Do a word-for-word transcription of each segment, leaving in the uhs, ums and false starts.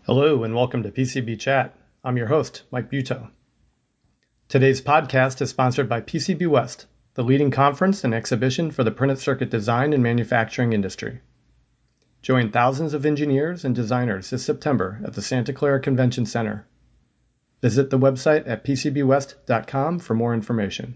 Hello and welcome to P C B Chat. I'm your host, Mike Buteau. Today's podcast is sponsored by P C B West, the leading conference and exhibition for the printed circuit design and manufacturing industry. Join thousands of engineers and designers this September at the Santa Clara Convention Center. Visit the website at p c b west dot com for more information.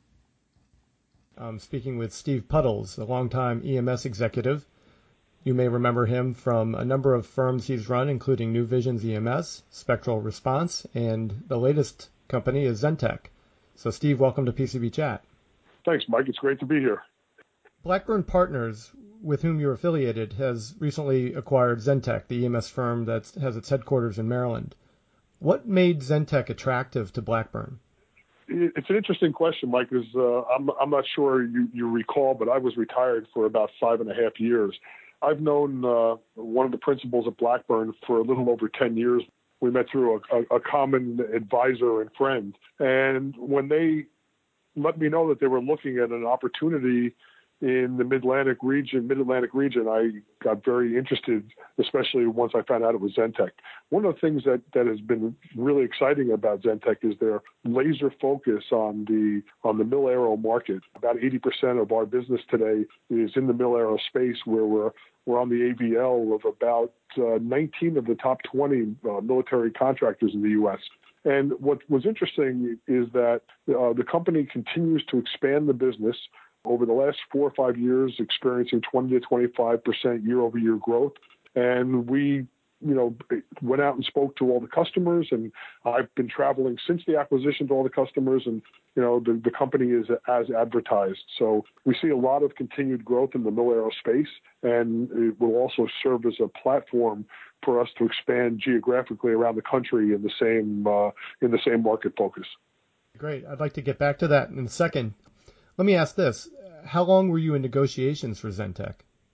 I'm speaking with Steve Puddles, a longtime E M S executive. You may remember him from a number of firms he's run, including New Visions E M S, Spectral Response, and the latest company is Zentech. So, Steve, welcome to P C B Chat. Thanks, Mike. It's great to be here. Blackburn Partners, with whom you're affiliated, has recently acquired Zentech, the E M S firm that has its headquarters in Maryland. What made Zentech attractive to Blackburn? It's an interesting question, Mike, because uh, I'm, I'm not sure you, you recall, but I was retired for about five and a half years. I've known uh, one of the principals at Blackburn for a little over ten years. We met through a, a, a common advisor and friend. And when they let me know that they were looking at an opportunity in the Mid-Atlantic region, Mid-Atlantic region, I got very interested, especially once I found out it was Zentech. One of the things that, that has been really exciting about Zentech is their laser focus on the on the mil-aero market. About eighty percent of our business today is in the mil-aero space, where we're we're on the A V L of about uh, nineteen of the top twenty uh, military contractors in the U S. And what was interesting is that uh, the company continues to expand the business over the last four or five years, experiencing twenty to twenty-five percent year-over-year growth. And we, you know, went out and spoke to all the customers, and I've been traveling since the acquisition to all the customers, and, you know, the, the company is as advertised. So we see a lot of continued growth in the mil-aero space, and it will also serve as a platform for us to expand geographically around the country in the same uh, in the same market focus. Great. I'd like to get back to that in a second. Let me ask this. How long were you in negotiations for Zentech?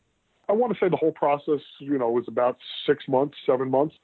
I want to say the whole process, you know, was about six months, seven months.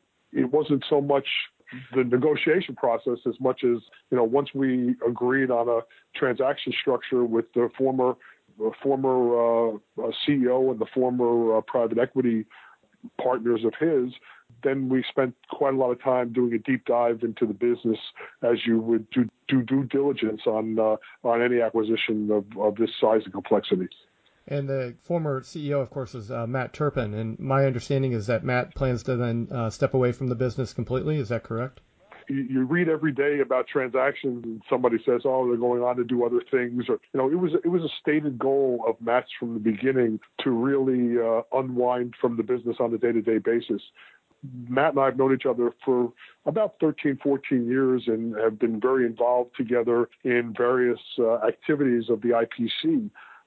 It wasn't so much the negotiation process as much as, you know, once we agreed on a transaction structure with the former the former uh, C E O and the former uh, private equity partners of his, then we spent quite a lot of time doing a deep dive into the business, as you would do, do due diligence on uh, on any acquisition of, of this size and complexity. And the former C E O, of course, is uh, Matt Turpin. And my understanding is that Matt plans to then uh, step away from the business completely. Is that correct? You, you read every day about transactions, and somebody says, "Oh, they're going on to do other things." Or, you know, it was it was a stated goal of Matt's from the beginning to really uh, unwind from the business on a day-to-day basis. Matt and I have known each other for about thirteen, fourteen years and have been very involved together in various uh, activities of the I P C.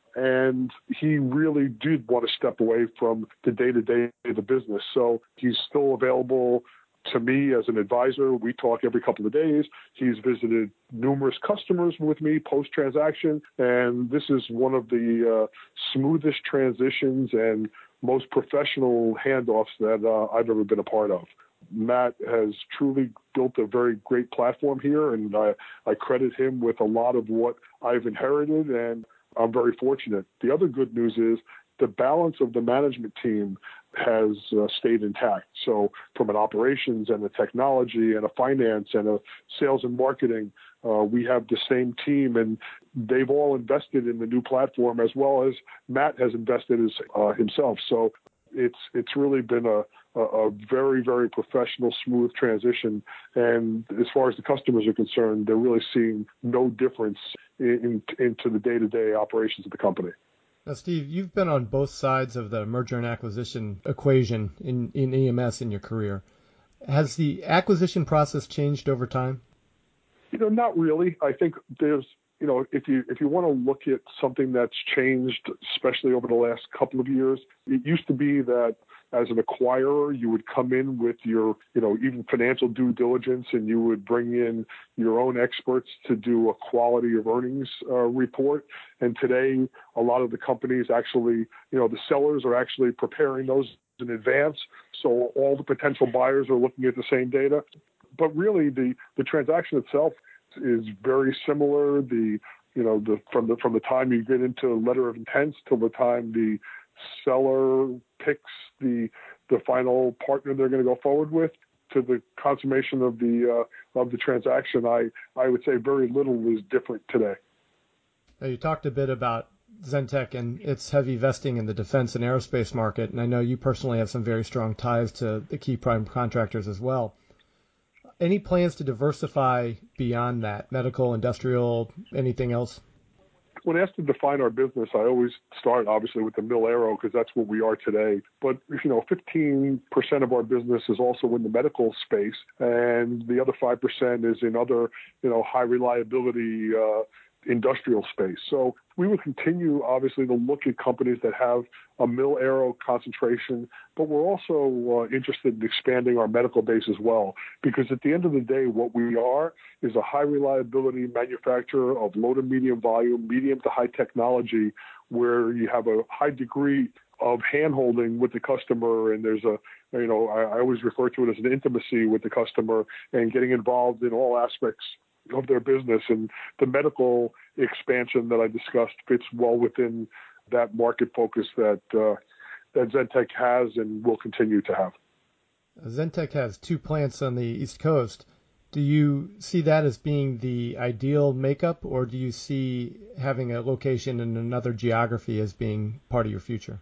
And he really did want to step away from the day-to-day of the business. So he's still available to me as an advisor. We talk every couple of days. He's visited numerous customers with me post-transaction. And this is one of the uh, smoothest transitions and most professional handoffs that uh, I've ever been a part of. Matt has truly built a very great platform here, and I, I credit him with a lot of what I've inherited, and I'm very fortunate. The other good news is the balance of the management team has uh, stayed intact. So from an operations and a technology and a finance and a sales and marketing, uh, we have the same team, and they've all invested in the new platform, as well as Matt has invested as, uh, himself. So it's it's really been a, a, a very, very professional, smooth transition. And as far as the customers are concerned, they're really seeing no difference in, in, into the day-to-day operations of the company. Now, Steve, you've been on both sides of the merger and acquisition equation in, in E M S in your career. Has the acquisition process changed over time? You know, not really. I think there's, you know, if you if you want to look at something that's changed, especially over the last couple of years, it used to be that as an acquirer, you would come in with your, you know, even financial due diligence, and you would bring in your own experts to do a quality of earnings uh, report. And today, a lot of the companies actually, you know, the sellers are actually preparing those in advance. So all the potential buyers are looking at the same data. But really, the, the transaction itself is very similar. The, you know, the from the from the time you get into letter of intent till the time the seller picks the the final partner they're going to go forward with to the consummation of the uh, of the transaction, I, I would say very little is different today. Now, you talked a bit about Zentech and its heavy vesting in the defense and aerospace market, and I know you personally have some very strong ties to the key prime contractors as well. Any plans to diversify beyond that, medical, industrial, anything else? When asked to define our business, I always start obviously with the mil-aero because that's what we are today. But, you know, fifteen percent of our business is also in the medical space, and the other five percent is in other, you know, high reliability uh, industrial space. So we will continue, obviously, to look at companies that have a mil-aero concentration, but we're also uh, interested in expanding our medical base as well, because at the end of the day, what we are is a high reliability manufacturer of low to medium volume, medium to high technology, where you have a high degree of hand-holding with the customer, and there's a, you know, I, I always refer to it as an intimacy with the customer and getting involved in all aspects of their business. And the medical expansion that I discussed fits well within that market focus that uh, that Zentech has and will continue to have. Zentech has two plants on the East Coast. Do you see that as being the ideal makeup, or do you see having a location in another geography as being part of your future?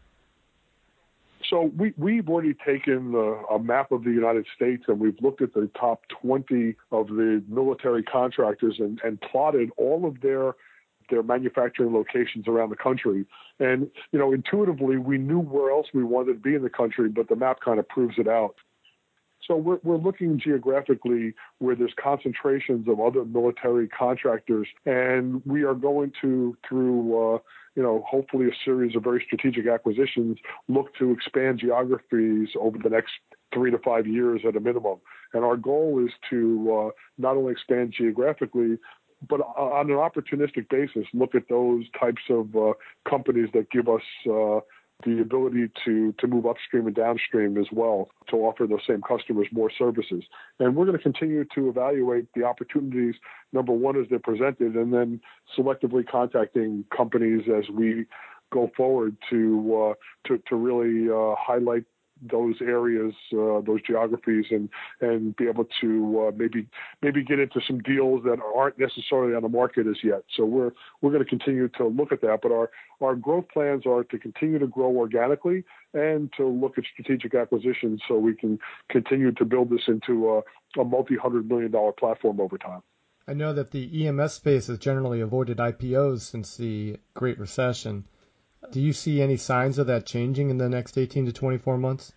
So we, we've already taken a, a map of the United States, and we've looked at the top twenty of the military contractors and, and plotted all of their their manufacturing locations around the country. And, you know, intuitively, we knew where else we wanted to be in the country, but the map kind of proves it out. So we're, we're looking geographically where there's concentrations of other military contractors, and we are going to, through, uh, you know, hopefully a series of very strategic acquisitions, look to expand geographies over the next three to five years at a minimum. And our goal is to uh, not only expand geographically, but on an opportunistic basis, look at those types of uh, companies that give us uh, the ability to, to move upstream and downstream as well, to offer those same customers more services. And we're going to continue to evaluate the opportunities, number one, as they're presented, and then selectively contacting companies as we go forward to uh, to, to really uh, highlight those areas, uh, those geographies, and and be able to uh, maybe maybe get into some deals that aren't necessarily on the market as yet. So we're we're going to continue to look at that. But our our growth plans are to continue to grow organically and to look at strategic acquisitions so we can continue to build this into a, a multi-hundred million dollar platform over time. I know that the E M S space has generally avoided I P Os since the Great Recession. Do you see any signs of that changing in the next eighteen to twenty-four months?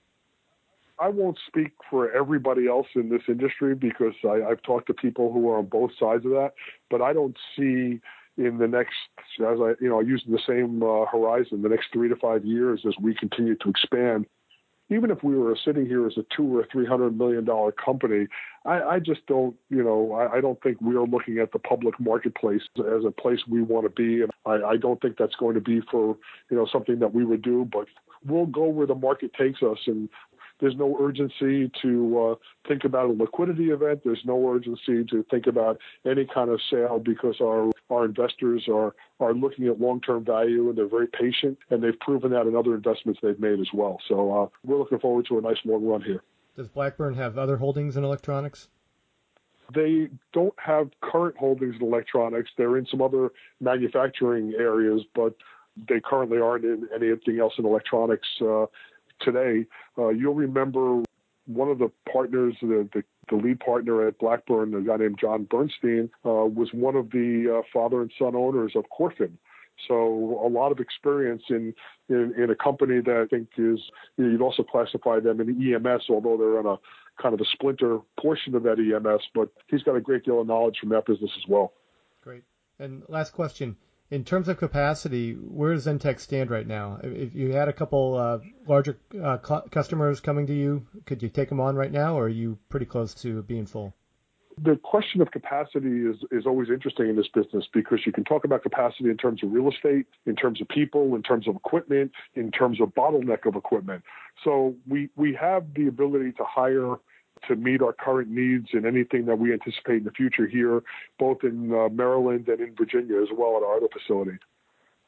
I won't speak for everybody else in this industry because I, I've talked to people who are on both sides of that, but I don't see in the next, as I, you know, using the same uh, horizon, the next three to five years as we continue to expand. Even if we were sitting here as a two or three hundred million dollar company, I, I just don't, you know, I, I don't think we are looking at the public marketplace as a place we want to be, and I, I don't think that's going to be for, you know, something that we would do. But we'll go where the market takes us, and there's no urgency to uh, think about a liquidity event. There's no urgency to think about any kind of sale because our our investors are are looking at long-term value, and they're very patient, and they've proven that in other investments they've made as well. So uh, we're looking forward to a nice long run here. Does Blackburn have other holdings in electronics? They don't have current holdings in electronics. They're in some other manufacturing areas, but they currently aren't in anything else in electronics uh, today. Uh, you'll remember one of the partners, the, the, the lead partner at Blackburn, a guy named John Bernstein, uh, was one of the uh, father and son owners of Corfin. So a lot of experience in, in, in a company that I think is, you know, you'd also classify them in E M S, although they're on a kind of a splinter portion of that E M S, but he's got a great deal of knowledge from that business as well. Great. And last question. In terms of capacity, where does Zentech stand right now? If you had a couple uh, larger uh, cu- customers coming to you, could you take them on right now, or are you pretty close to being full? The question of capacity is, is always interesting in this business because you can talk about capacity in terms of real estate, in terms of people, in terms of equipment, in terms of bottleneck of equipment. So we, we have the ability to hire to meet our current needs and anything that we anticipate in the future here, both in uh, Maryland and in Virginia as well at our other facility.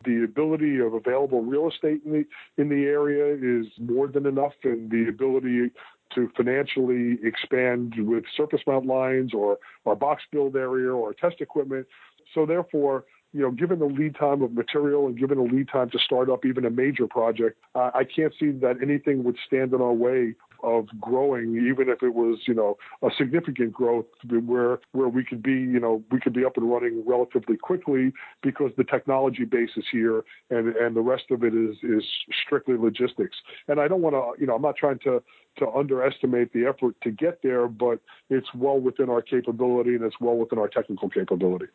the ability of available real estate in the in the area is more than enough, and the ability to financially expand with surface mount lines or, or box build area or test equipment. So therefore, you know, given the lead time of material and given the lead time to start up even a major project, uh, I can't see that anything would stand in our way of growing, even if it was, you know, a significant growth where where we could be, you know, we could be up and running relatively quickly because the technology base is here and, and the rest of it is, is strictly logistics. And I don't want to, you know, I'm not trying to, to underestimate the effort to get there, but it's well within our capability and it's well within our technical capability.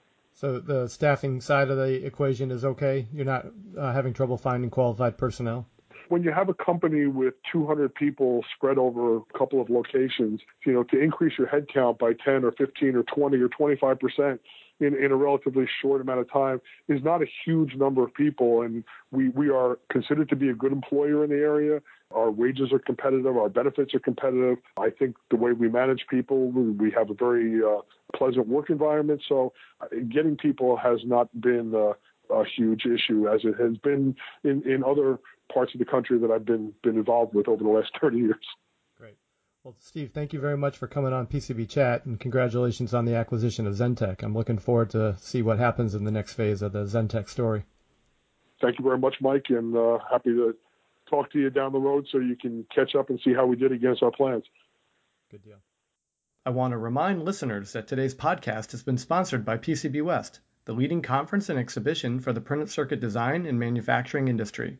So the staffing side of the equation is okay? You're not uh, having trouble finding qualified personnel? When you have a company with two hundred people spread over a couple of locations, you know, to increase your headcount by ten or fifteen or twenty or twenty-five percent in, in a relatively short amount of time is not a huge number of people. And we, we are considered to be a good employer in the area. Our wages are competitive. Our benefits are competitive. I think the way we manage people, we have a very uh, pleasant work environment. So uh, getting people has not been uh, a huge issue as it has been in, in other parts of the country that I've been been involved with over the last thirty years. Great. Well, Steve, thank you very much for coming on P C B Chat, and congratulations on the acquisition of Zentech. I'm looking forward to see what happens in the next phase of the Zentech story. Thank you very much, Mike, and uh, happy to talk to you down the road so you can catch up and see how we did against our plans. Good deal. I want to remind listeners that today's podcast has been sponsored by P C B West, the leading conference and exhibition for the printed circuit design and manufacturing industry.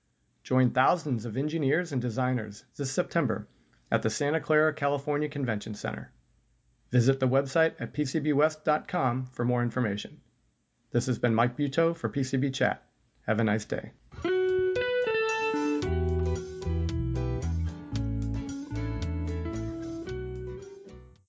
Join thousands of engineers and designers this September at the Santa Clara, California Convention Center. Visit the website at p c b west dot com for more information. This has been Mike Buteau for P C B Chat. Have a nice day.